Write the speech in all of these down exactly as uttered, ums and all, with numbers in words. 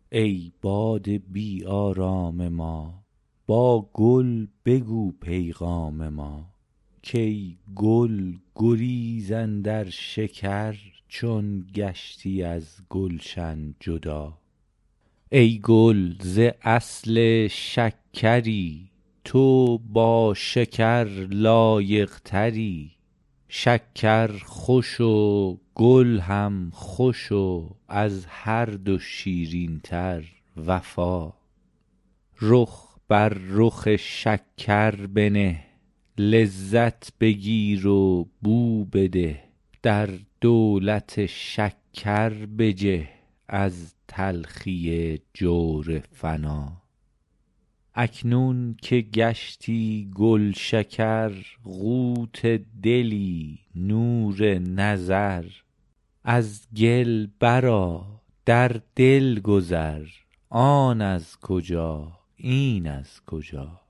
ای باد بی آرام ما با گل بگو پیغام ما کای گل گریز اندر شکر چون گشتی از گلشن جدا ای گل ز اصل شکری تو با شکر لایق تری شکر خوش و گل هم خوش و از هر دو شیرین تر وفا رخ بر رخ شکر بنه لذت بگیر و بو بده در دولت شکر بجه از تلخی جور فنا اکنون که گشتی گلشکر قوت دلی نور نظر از گل برآ در دل گذر آن از کجا این از کجا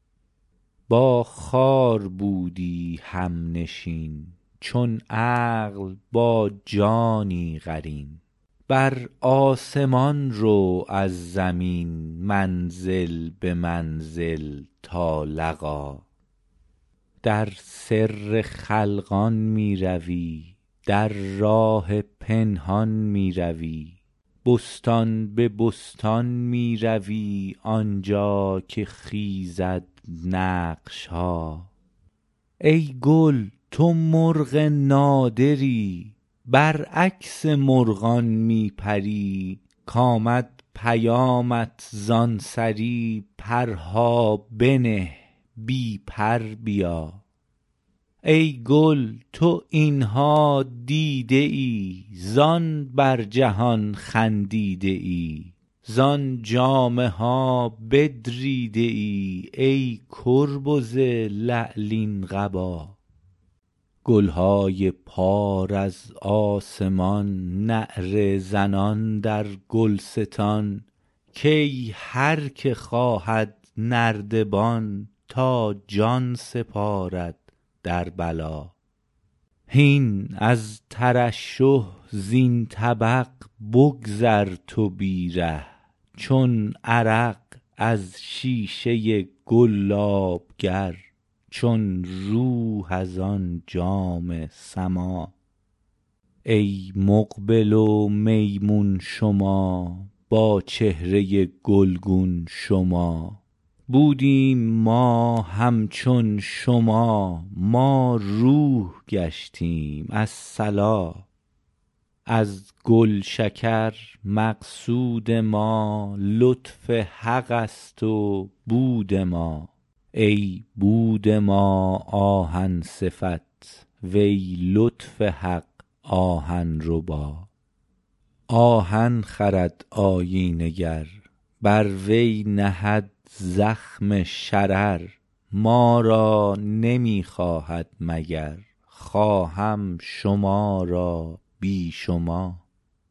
با خار بودی همنشین چون عقل با جانی قرین بر آسمان رو از زمین منزل به منزل تا لقا در سر خلقان می روی در راه پنهان می روی بستان به بستان می روی آنجا که خیزد نقش ها ای گل تو مرغ نادری برعکس مرغان می پری کآمد پیامت زان سری پرها بنه بی پر بیا ای گل تو این ها دیده ای زان بر جهان خندیده ای زان جامه ها بدریده ای ای کربز لعلین قبا گل های پار از آسمان نعره زنان در گلستان کای هر که خواهد نردبان تا جان سپارد در بلا هین از ترشح زین طبق بگذر تو بی ره چون عرق از شیشه گلابگر چون روح از آن جام سما ای مقبل و میمون شما با چهره گلگون شما بودیم ما همچون شما ما روح گشتیم الصلا از گلشکر مقصود ما لطف حق است و بود ما ای بود ما آهن صفت وی لطف حق آهن ربا آهن خرد آیینه گر بر وی نهد زخم شرر ما را نمی خواهد مگر خواهم شما را بی شما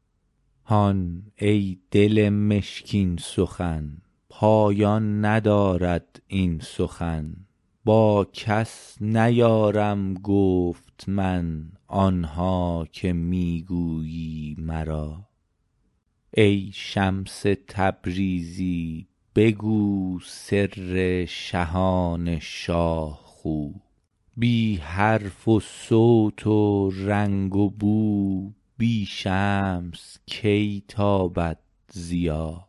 هان ای دل مشکین سخن پایان ندارد این سخن با کس نیارم گفت من آن ها که می گویی مرا ای شمس تبریزی بگو سر شهان شاه خو بی حرف و صوت و رنگ و بو بی شمس کی تابد ضیا